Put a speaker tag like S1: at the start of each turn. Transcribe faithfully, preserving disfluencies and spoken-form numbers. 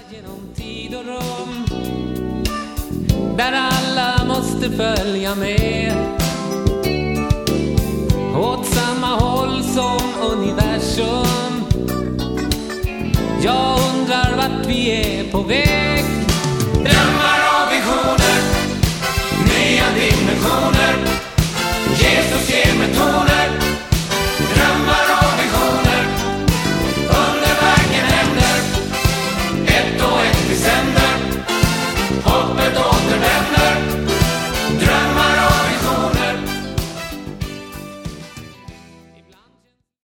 S1: Genom tid och rum, där alla måste följa med åt samma håll som universum. Jag undrar vart vi är på väg.